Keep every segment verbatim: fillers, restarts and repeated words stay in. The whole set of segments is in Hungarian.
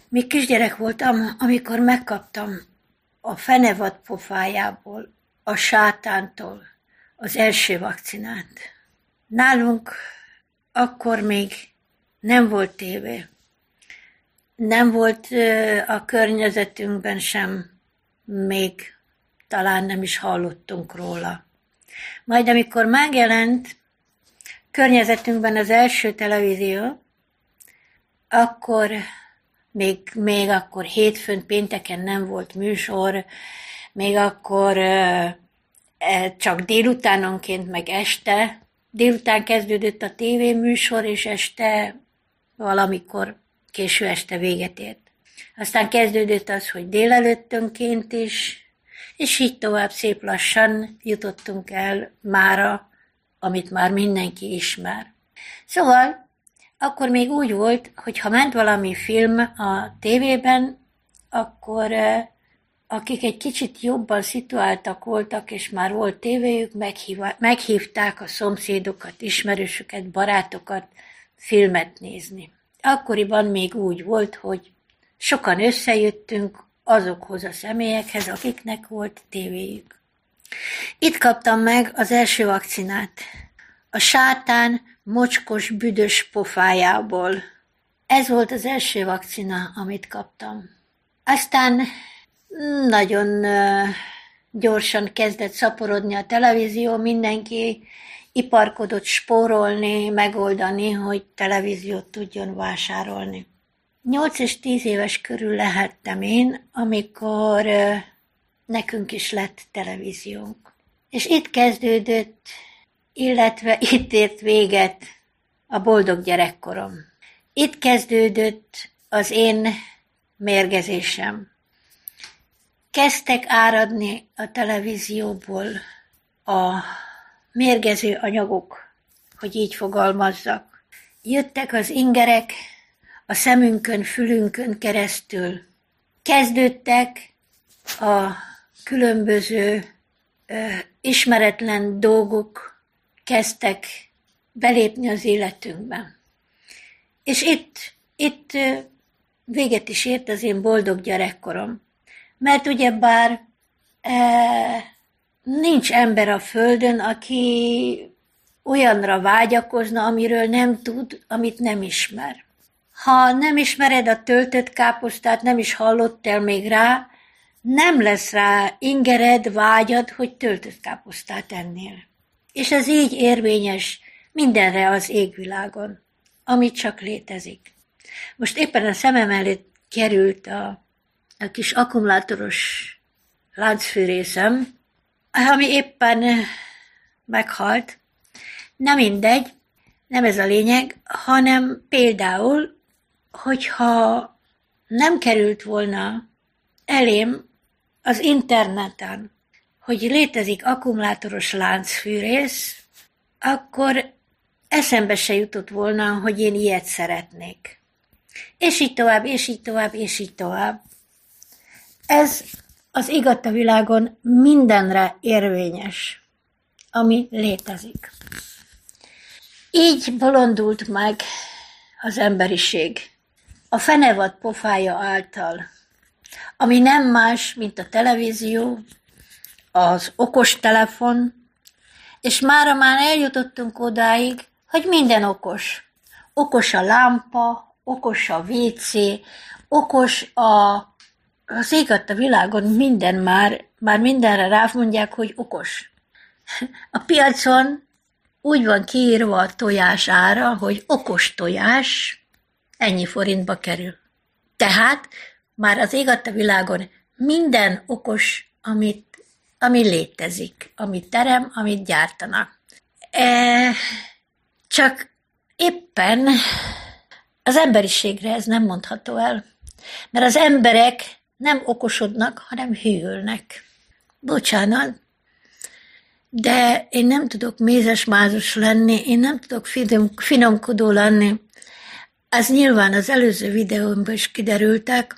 Még kisgyerek voltam, amikor megkaptam a fenevad pofájából, a sátántól az első vakcinát. Nálunk akkor még nem volt tévé. Nem volt a környezetünkben sem, még talán nem is hallottunk róla. Majd amikor megjelent környezetünkben az első televízió, akkor még, még akkor hétfőn, pénteken nem volt műsor, még akkor csak délutánonként, meg este. Délután kezdődött a tévéműsor, és este valamikor késő este véget ért. Aztán kezdődött az, hogy délelőttönként is, és így tovább szép lassan jutottunk el mára, amit már mindenki ismer. Szóval akkor még úgy volt, hogy ha ment valami film a tévében, akkor akik egy kicsit jobban szituáltak voltak, és már volt tévéjük, meghívták a szomszédokat, ismerősöket, barátokat filmet nézni. Akkoriban még úgy volt, hogy sokan összejöttünk azokhoz a személyekhez, akiknek volt tévéjük. Itt kaptam meg az első vakcinát. A sátán mocskos, büdös pofájából. Ez volt az első vakcina, amit kaptam. Aztán nagyon gyorsan kezdett szaporodni a televízió, mindenki iparkodott spórolni, megoldani, hogy televíziót tudjon vásárolni. Nyolc és tíz éves körül lehettem én, amikor nekünk is lett televíziónk. És itt kezdődött, illetve itt ért véget a boldog gyerekkorom. Itt kezdődött az én mérgezésem. Kezdtek áradni a televízióból a mérgező anyagok, hogy így fogalmazzak. Jöttek az ingerek a szemünkön, fülünkön keresztül. Kezdődtek a különböző ö, ismeretlen dolgok, kezdtek belépni az életünkbe. És itt, itt ö, véget is ért az én boldog gyerekkorom. Mert ugyebár e, nincs ember a földön, aki olyanra vágyakozna, amiről nem tud, amit nem ismer. Ha nem ismered a töltött káposztát, nem is hallottál még rá, nem lesz rá ingered, vágyad, hogy töltött káposztát ennél. És ez így érvényes mindenre az égvilágon, ami csak létezik. Most éppen a szemem előtt került a, a kis akkumulátoros láncfűrészem, ami éppen meghalt. Nem mindegy, nem ez a lényeg, hanem például, hogyha nem került volna elém az interneten, hogy létezik akkumulátoros láncfűrész, akkor eszembe se jutott volna, hogy én ilyet szeretnék. És így tovább, és így tovább, és így tovább. Ez az igaz a világon mindenre érvényes, ami létezik. Így bolondult meg az emberiség a fenevad pofája által, ami nem más, mint a televízió, az okostelefon, és mára már eljutottunk odáig, hogy minden okos. Okos a lámpa, okos a vé cé, okos a, az ég a világon minden már, már mindenre rámondják, hogy okos. A piacon úgy van kiírva a tojás ára, hogy okos tojás ennyi forintba kerül. Tehát már az ég a világon minden okos, amit, ami létezik, amit terem, amit gyártanak. E, csak éppen az emberiségre ez nem mondható el, mert az emberek nem okosodnak, hanem hűlnek. Bocsánat, de én nem tudok mézes-mázos lenni, én nem tudok finom, finomkodó lenni. Ez nyilván az előző videómban is kiderültek.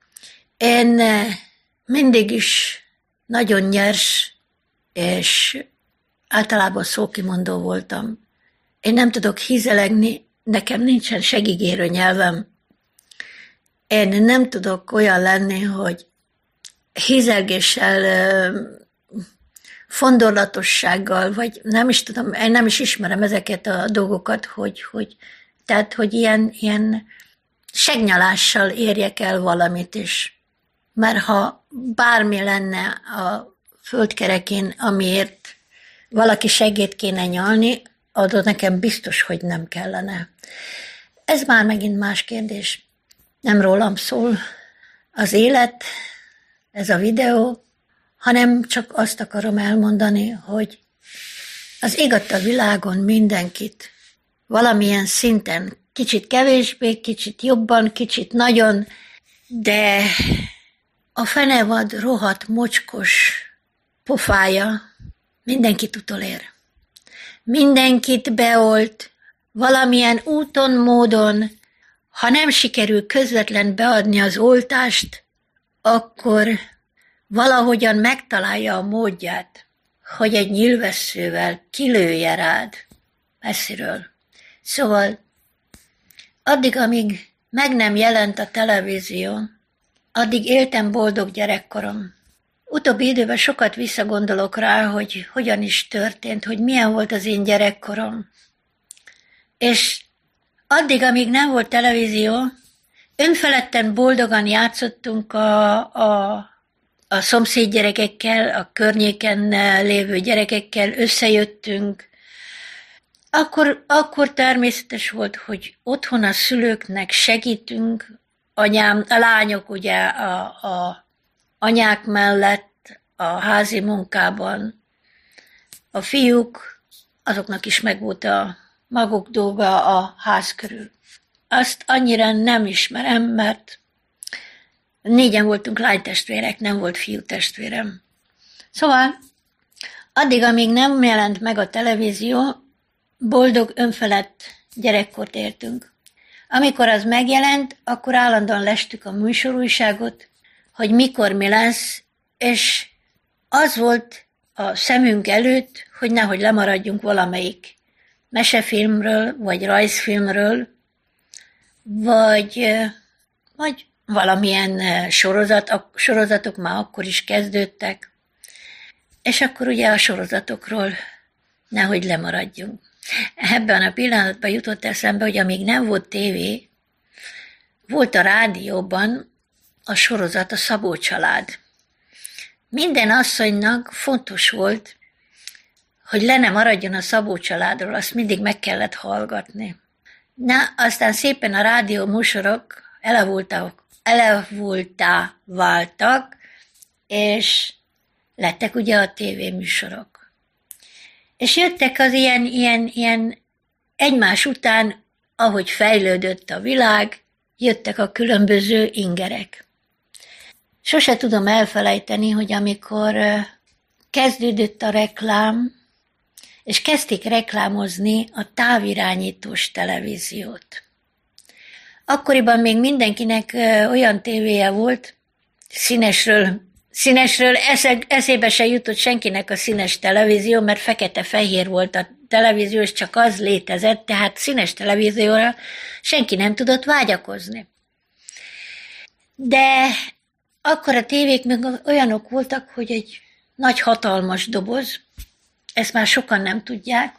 Én mindig is nagyon nyers, és általában szókimondó voltam. Én nem tudok hízelegni, nekem nincsen segígérő nyelvem. én nem tudok olyan lenni, hogy hízelgéssel, fondorlatossággal, vagy nem is tudom, én nem is ismerem ezeket a dolgokat, hogy, hogy tehát, hogy ilyen, ilyen segnyalással érjek el valamit is. Mert ha bármi lenne a földkerekén, amiért valaki segít kéne nyalni, adott nekem biztos, hogy nem kellene. Ez már megint más kérdés. Nem rólam szól az élet, ez a videó, hanem csak azt akarom elmondani, hogy az ég adta világon mindenkit valamilyen szinten, kicsit kevésbé, kicsit jobban, kicsit nagyon, de a fenevad rohadt mocskos pofája mindenkit utolér. Mindenkit beolt valamilyen úton, módon, ha nem sikerül közvetlen beadni az oltást, akkor valahogyan megtalálja a módját, hogy egy nyilvesszővel kilője rád messziről. Szóval addig, amíg meg nem jelent a televízió, addig éltem boldog gyerekkorom. Utóbbi időben sokat visszagondolok rá, hogy hogyan is történt, hogy milyen volt az én gyerekkorom. És addig, amíg nem volt televízió, önfeledten boldogan játszottunk a, a, a szomszéd gyerekekkel, a környéken lévő gyerekekkel, összejöttünk. Akkor, akkor természetes volt, hogy otthon a szülőknek segítünk, anyám, a lányok ugye a, a anyák mellett a házi munkában, a fiúk, azoknak is megvolt a maguk dolga a ház körül. Azt annyira nem ismerem, mert négyen voltunk lánytestvérek, nem volt fiútestvérem. Szóval addig, amíg nem jelent meg a televízió, boldog, önfelett gyerekkort értünk. Amikor az megjelent, akkor állandóan lestük a műsorújságot, hogy mikor mi lesz, és az volt a szemünk előtt, hogy nehogy lemaradjunk valamelyik mesefilmről, vagy rajzfilmről, vagy, vagy valamilyen sorozat, a sorozatok már akkor is kezdődtek, és akkor ugye a sorozatokról nehogy lemaradjunk. Ebben a pillanatban jutott eszembe, hogy amíg nem volt tévé, volt a rádióban a sorozat, a Szabó család. Minden asszonynak fontos volt, hogy le ne maradjon a Szabó családról, azt mindig meg kellett hallgatni. Na, aztán szépen a rádió műsorok elavultak, elavultá váltak, és lettek ugye a tévéműsorok. És jöttek az ilyen, ilyen, ilyen egymás után, ahogy fejlődött a világ, jöttek a különböző ingerek. Sose tudom elfelejteni, hogy amikor kezdődött a reklám, és kezdték reklámozni a távirányítós televíziót. Akkoriban még mindenkinek olyan tévéje volt, színesről, színesről eszébe se jutott senkinek a színes televízió, mert fekete-fehér volt a televízió, és csak az létezett, tehát színes televízióra senki nem tudott vágyakozni. De akkor a tévék még olyanok voltak, hogy egy nagy hatalmas doboz, ezt már sokan nem tudják,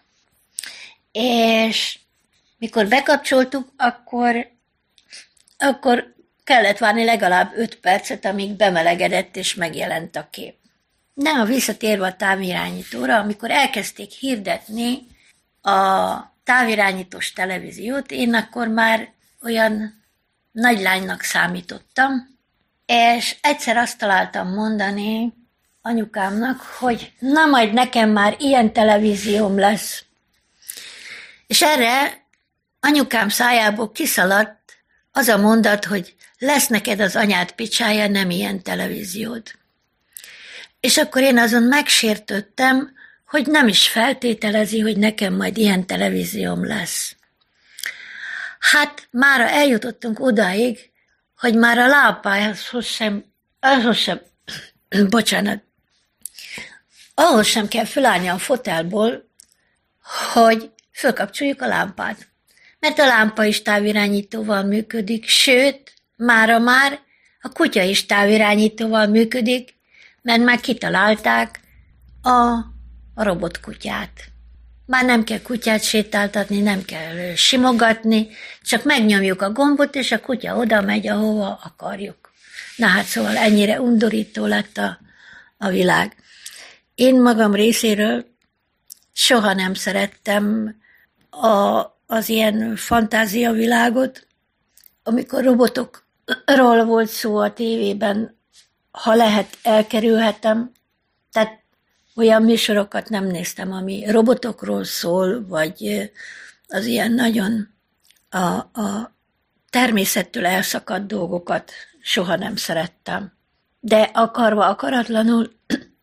és mikor bekapcsoltuk, akkor, akkor kellett várni legalább öt percet, amíg bemelegedett és megjelent a kép. Nem, visszatérve a távirányítóra, amikor elkezdték hirdetni a távirányítós televíziót, én akkor már olyan nagylánynak számítottam, és egyszer azt találtam mondani anyukámnak, hogy na majd nekem már ilyen televízióm lesz. És erre anyukám szájából kiszaladt az a mondat, hogy lesz neked az anyád picsája, nem ilyen televíziód. És akkor én azon megsértődtem, hogy nem is feltételezi, hogy nekem majd ilyen televízióm lesz. Hát mára eljutottunk odáig, hogy már a lámpához sem, ahhoz sem, bocsánat, ahhoz sem kell fölállni a fotelból, hogy fölkapcsoljuk a lámpát. Mert a lámpa is távirányítóval működik, sőt, mára már a kutya is távirányítóval működik, mert már kitalálták a, a robotkutyát. Már nem kell kutyát sétáltatni, nem kell simogatni, csak megnyomjuk a gombot, és a kutya oda megy, ahova akarjuk. Na hát szóval ennyire undorító lett a, a világ. Én magam részéről soha nem szerettem a, az ilyen fantáziavilágot, amikor robotokról volt szó a tévében, ha lehet, elkerülhetem. Tehát olyan műsorokat nem néztem, ami robotokról szól, vagy az ilyen nagyon a, a természettől elszakadt dolgokat soha nem szerettem. De akarva, akaratlanul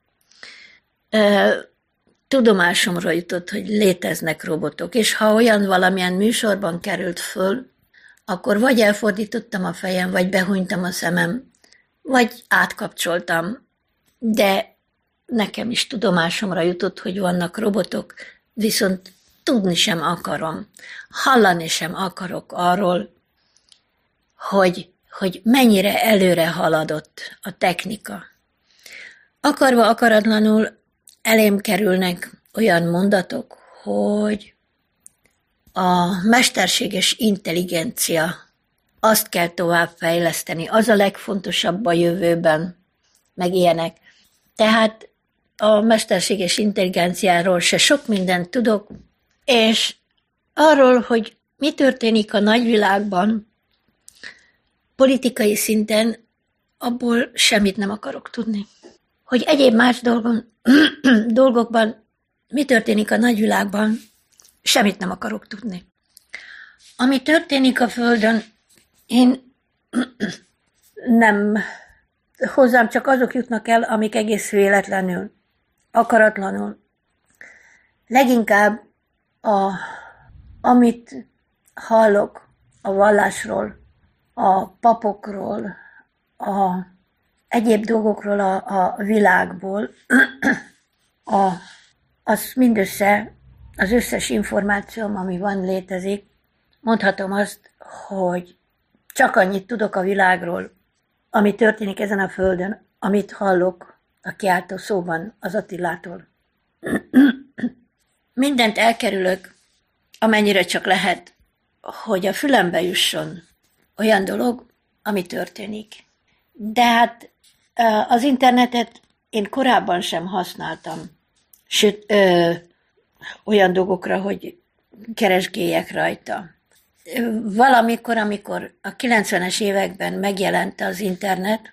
tudomásomra jutott, hogy léteznek robotok, és ha olyan valamilyen műsorban került föl, akkor vagy elfordítottam a fejem, vagy behunytam a szemem, vagy átkapcsoltam, de nekem is tudomásomra jutott, hogy vannak robotok, viszont tudni sem akarom, hallani sem akarok arról, hogy, hogy mennyire előre haladott a technika. Akarva, akaratlanul elém kerülnek olyan mondatok, hogy a mesterséges intelligencia, azt kell továbbfejleszteni, az a legfontosabb a jövőben, meg ilyenek. Tehát a mesterséges intelligenciáról se sok mindent tudok, és arról, hogy mi történik a nagyvilágban, politikai szinten, abból semmit nem akarok tudni. Hogy egyéb más dolgon, dolgokban mi történik a nagyvilágban, semmit nem akarok tudni. Ami történik a Földön, én nem, hozzám csak azok jutnak el, amik egész véletlenül, akaratlanul. Leginkább, a, amit hallok a vallásról, a papokról, a egyéb dolgokról a, a világból, a, az mindössze az összes információm, ami van, létezik. Mondhatom azt, hogy csak annyit tudok a világról, ami történik ezen a földön, amit hallok a kiáltó szóban az Attilától. Mindent elkerülök, amennyire csak lehet, hogy a fülembe jusson olyan dolog, ami történik. De hát az internetet én korábban sem használtam, sőt, ö, olyan dolgokra, hogy keresgéljek rajta. Valamikor, amikor a kilencvenes években megjelent az internet,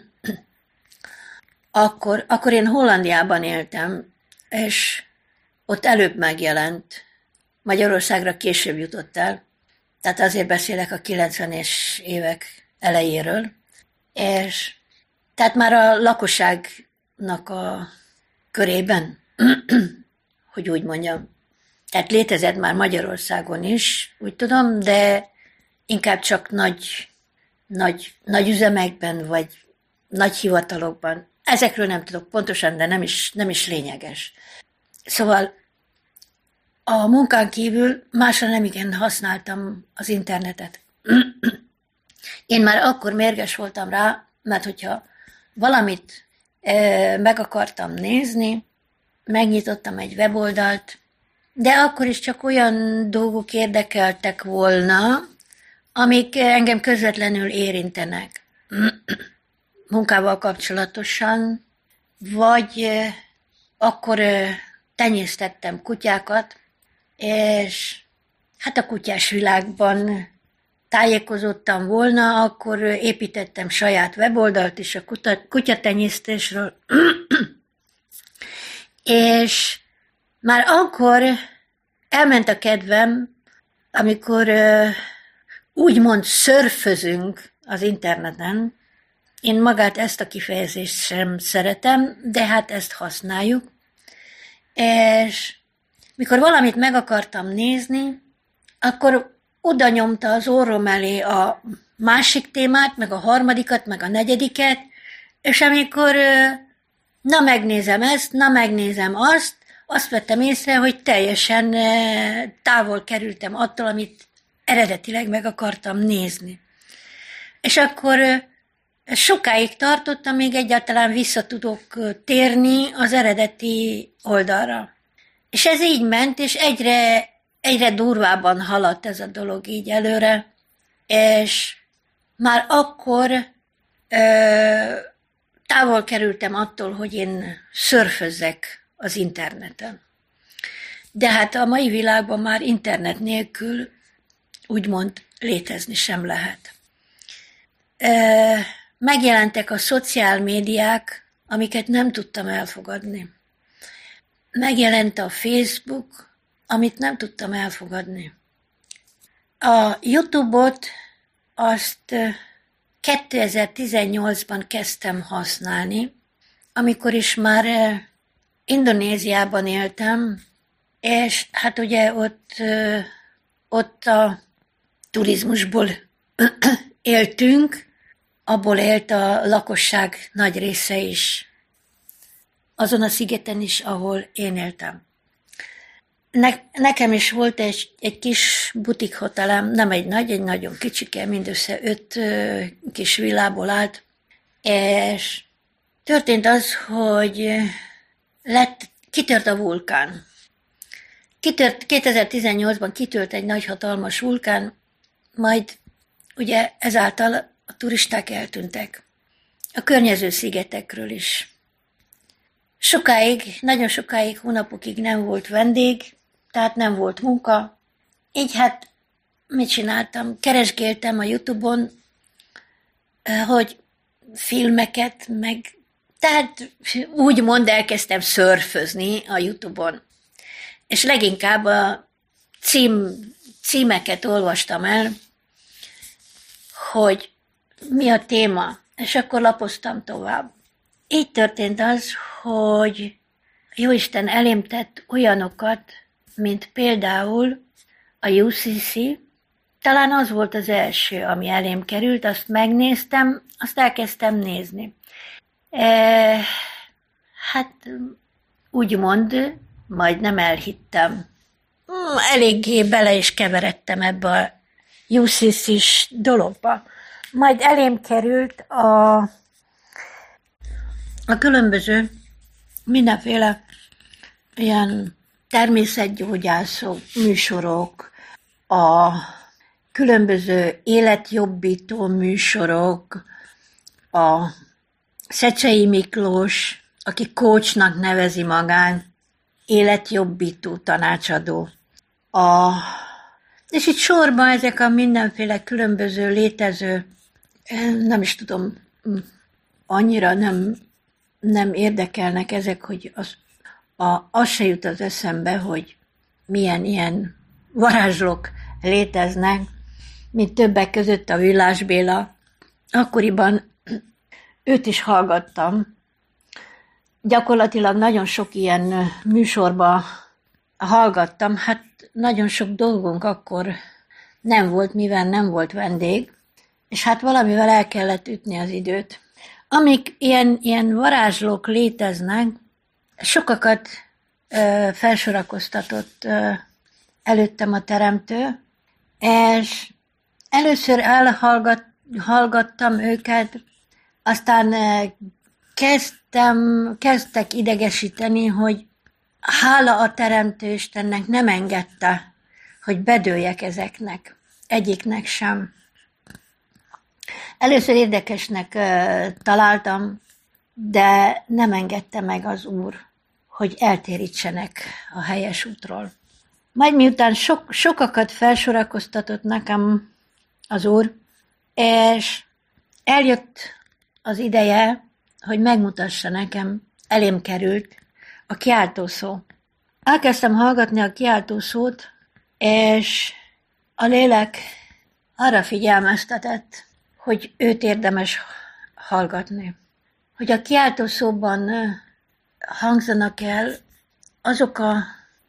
akkor, akkor én Hollandiában éltem, és ott előbb megjelent, Magyarországra később jutott el, tehát azért beszélek a kilencvenes évek elejéről, és tehát már a lakosságnak a körében, hogy úgy mondjam, tehát létezett már Magyarországon is, úgy tudom, de inkább csak nagy, nagy, nagy üzemekben, vagy nagy hivatalokban. Ezekről nem tudok pontosan, de nem is, nem is lényeges. Szóval a munkán kívül másra nem igen használtam az internetet. Én már akkor mérges voltam rá, mert hogyha valamit e, meg akartam nézni, megnyitottam egy weboldalt, de akkor is csak olyan dolgok érdekeltek volna, amik engem közvetlenül érintenek. Munkával kapcsolatosan, vagy e, akkor e, tenyésztettem kutyákat, és hát a kutyás világban tájékozottam volna, akkor építettem saját weboldalt is a kutyatenyésztésről, és már akkor elment a kedvem, amikor úgymond szörfözünk az interneten. Én magát ezt a kifejezést sem szeretem, de hát ezt használjuk. És mikor valamit meg akartam nézni, akkor oda nyomta az orrom elé a másik témát, meg a harmadikat, meg a negyediket, és amikor na megnézem ezt, na megnézem azt, azt vettem észre, hogy teljesen távol kerültem attól, amit eredetileg meg akartam nézni. És akkor sokáig tartott, amíg egyáltalán vissza tudok térni az eredeti oldalra. És ez így ment, és egyre, egyre durvábban haladt ez a dolog így előre, és már akkor ö, távol kerültem attól, hogy én szörfözzek az interneten. De hát a mai világban már internet nélkül úgymond létezni sem lehet. Ö, megjelentek a szociál médiák, amiket nem tudtam elfogadni. Megjelent a Facebook, amit nem tudtam elfogadni. A YouTube-ot azt kétezer-tizennyolcban kezdtem használni, amikor is már Indonéziában éltem, és hát ugye ott, ott a turizmusból éltünk, abból élt a lakosság nagy része is. Azon a szigeten is, ahol én éltem. Ne, nekem is volt egy, egy kis butikhotelem, nem egy nagy, egy nagyon kicsike, mindössze öt ö, kis villából állt, és történt az, hogy lett, kitört a vulkán. Kitört, kétezer-tizennyolcban kitört egy nagy hatalmas vulkán, majd ugye ezáltal a turisták eltűntek. A környező szigetekről is. Sokáig, nagyon sokáig, hónapokig nem volt vendég, tehát nem volt munka. Így hát mit csináltam? Keresgéltem a YouTube-on, hogy filmeket, meg tehát úgymond elkezdtem szörfözni a YouTube-on. És leginkább a cím, címeket olvastam el, hogy mi a téma, és akkor lapoztam tovább. Így történt az, hogy Jóisten elém tett olyanokat, mint például a U C C, talán az volt az első, ami elém került, azt megnéztem, azt elkezdtem nézni. E, hát úgymond, majdnem elhittem. Eléggé bele is keveredtem ebbe a U C C-s dologba. Majd elém került a, a különböző mindenféle ilyen természetgyógyászó műsorok, a különböző életjobbító műsorok, a Szecsei Miklós, aki coachnak nevezi magán, életjobbító tanácsadó. A, és itt sorban ezek a mindenféle különböző létező, nem is tudom, annyira nem, nem érdekelnek ezek, hogy az, a, az se jut az eszembe, hogy milyen ilyen varázslók léteznek, mint többek között a Villás Béla. Akkoriban őt is hallgattam. Gyakorlatilag nagyon sok ilyen műsorba hallgattam, hát nagyon sok dolgunk akkor nem volt, mivel nem volt vendég, és hát valamivel el kellett ütni az időt. Amik ilyen, ilyen varázslók léteznek, sokakat ö, felsorakoztatott ö, előttem a teremtő, és először elhallgattam őket, aztán kezdtem, kezdtek idegesíteni, hogy hála a teremtő Istennek nem engedte, hogy bedőljek ezeknek, egyiknek sem. Először érdekesnek uh, találtam, de nem engedte meg az Úr, hogy eltérítsenek a helyes útról. Majd miután sok, sokakat felsorakoztatott nekem az Úr, és eljött az ideje, hogy megmutassa nekem, elém került a kiáltószó. Elkezdtem hallgatni a kiáltószót, és a lélek arra figyelmeztetett, hogy őt érdemes hallgatni. Hogy a kiáltószóban hangzanak el azok a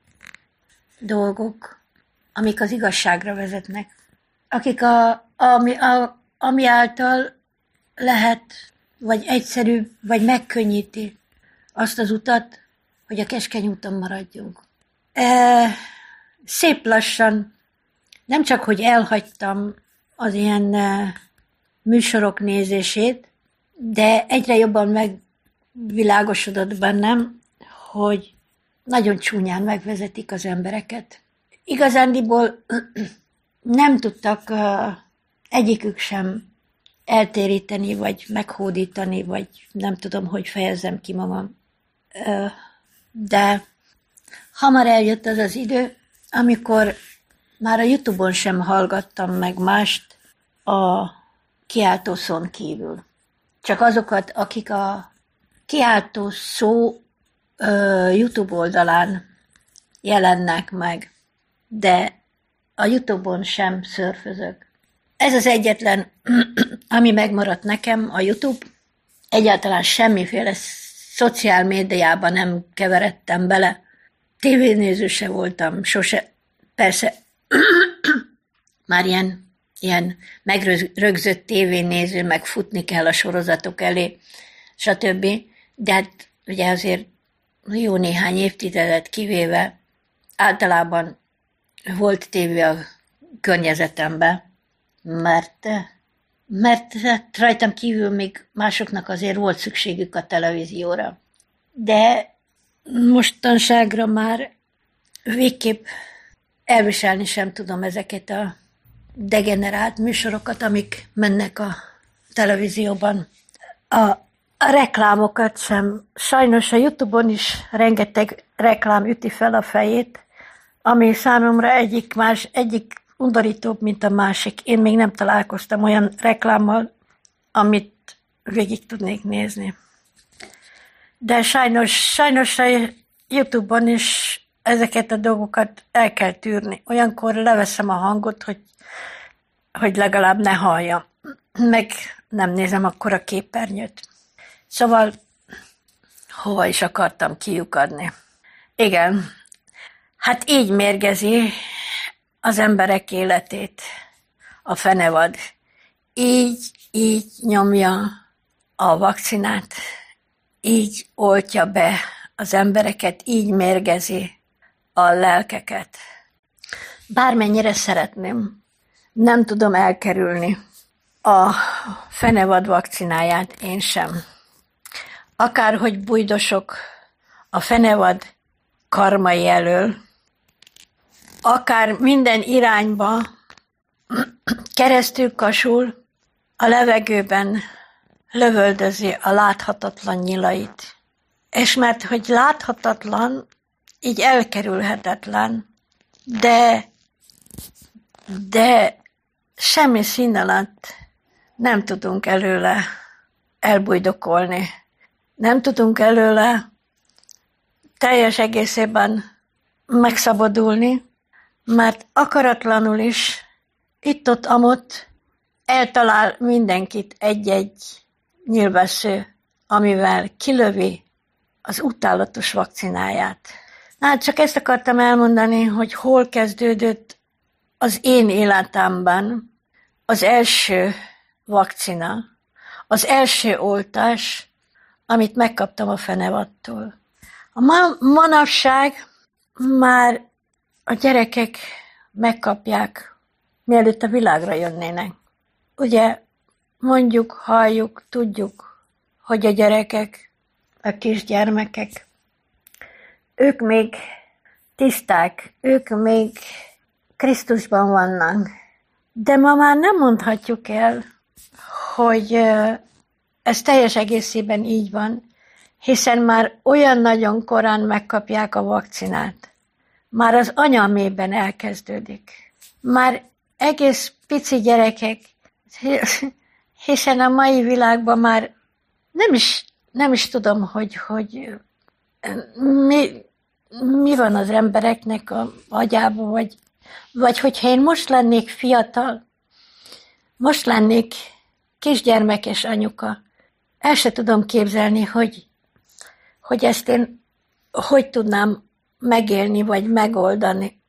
dolgok, amik az igazságra vezetnek. Akik a, ami, a, ami által lehet, vagy egyszerű, vagy megkönnyíti azt az utat, hogy a keskeny úton maradjunk. E, szép lassan, nem csak, hogy elhagytam az ilyen e, műsorok nézését, de egyre jobban megvilágosodott bennem, hogy nagyon csúnyán megvezetik az embereket. Igazándiból nem tudtak uh, egyikük sem eltéríteni, vagy meghódítani, vagy nem tudom, hogy fejezzem ki magam. Uh, de hamar eljött az az idő, amikor már a YouTube-on sem hallgattam meg mást a kiáltó szón kívül. Csak azokat, akik a kiáltó szó uh, YouTube oldalán jelennek meg, de a YouTube-on sem szörfözök. Ez az egyetlen, ami megmaradt nekem, a YouTube. Egyáltalán semmiféle szociál médiában nem keveredtem bele. Tévénéző se voltam, sose. Persze, már ilyen, ilyen megrögzött tévénéző, meg futni kell a sorozatok elé, stb. De hát ugye azért jó néhány évtizedet kivéve általában volt tévé a környezetemben, mert, mert rajtam kívül még másoknak azért volt szükségük a televízióra. De mostanságra már végképp elviselni sem tudom ezeket a degenerált műsorokat, amik mennek a televízióban. A, a reklámokat sem. Sajnos a YouTube-on is rengeteg reklám üti fel a fejét, ami számomra egyik, más, egyik undorítóbb, mint a másik. Én még nem találkoztam olyan reklámmal, amit végig tudnék nézni. De sajnos, sajnos a YouTube-on is ezeket a dolgokat el kell tűrni. Olyankor leveszem a hangot, hogy, hogy legalább ne halljam. Meg nem nézem akkor a képernyőt. Szóval hova is akartam kiukadni. Igen, hát így mérgezi az emberek életét a fenevad. Így, így nyomja a vakcinát, így oltja be az embereket, így mérgezi a lelkeket. Bármennyire szeretném, nem tudom elkerülni a fenevad vakcináját, én sem. Akárhogy bujdosok a fenevad karmai elől, akár minden irányba keresztül kasul, a levegőben lövöldözi a láthatatlan nyilait. És mert hogy láthatatlan, így elkerülhetetlen, de, de semmi szín alatt nem tudunk előle elbujdokolni. Nem tudunk előle teljes egészében megszabadulni, mert akaratlanul is itt-ott amott eltalál mindenkit egy-egy nyilvessző, amivel kilövi az utálatos vakcináját. Hát csak ezt akartam elmondani, hogy hol kezdődött az én életemben az első vakcina, az első oltás, amit megkaptam a fenevadtól. A ma- manapság már a gyerekek megkapják, mielőtt a világra jönnének. Ugye mondjuk, halljuk, tudjuk, hogy a gyerekek, a kisgyermekek, ők még tiszták, ők még Krisztusban vannak. De ma már nem mondhatjuk el, hogy ez teljes egészében így van, hiszen már olyan nagyon korán megkapják a vakcinát. Már az anyamében elkezdődik. Már egész pici gyerekek, hiszen a mai világban már nem is, nem is tudom, hogy, hogy mi, mi van az embereknek a agyában, vagy, vagy hogyha én most lennék fiatal, most lennék kisgyermekes anyuka, el se tudom képzelni, hogy, hogy ezt én hogy tudnám megélni, vagy megoldani.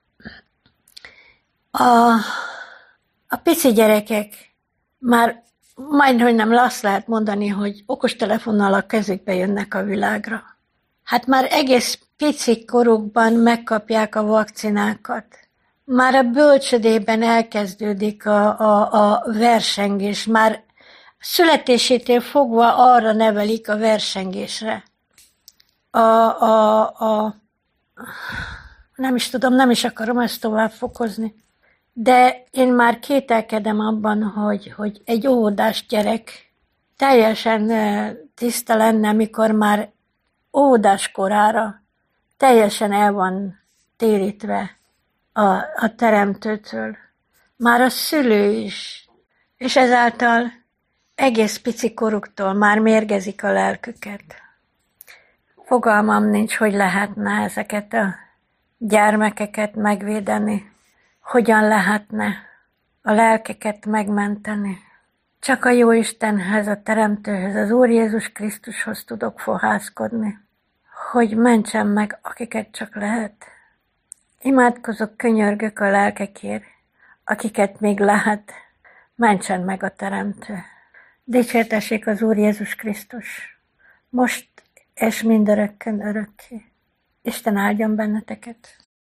A, a pici gyerekek már majdhogy nem azt lehet mondani, hogy okostelefonnal a kezükbe jönnek a világra. Hát már egész pici korukban megkapják a vakcinákat. Már a bölcsödében elkezdődik a, a, a versengés, már, születésétől fogva arra nevelik a versengésre. A, a, a, nem is tudom, nem is akarom ezt tovább fokozni, de én már kételkedem abban, hogy, hogy egy óvodás gyerek teljesen tiszta lenne, mikor már óvodás korára teljesen el van térítve a, a teremtőtől. Már a szülő is, és ezáltal egész pici koruktól már mérgezik a lelküket. Fogalmam nincs, hogy lehetne ezeket a gyermekeket megvédeni, hogyan lehetne a lelkeket megmenteni. Csak a Jóistenhez, a Teremtőhöz, az Úr Jézus Krisztushoz tudok fohászkodni, hogy mentsem meg, akiket csak lehet. Imádkozok, könyörgök a lelkekért, akiket még lehet, mentsen meg a Teremtő. Dicsértessék az Úr Jézus Krisztus, most és mindörökkön örökké. Isten áldjon benneteket!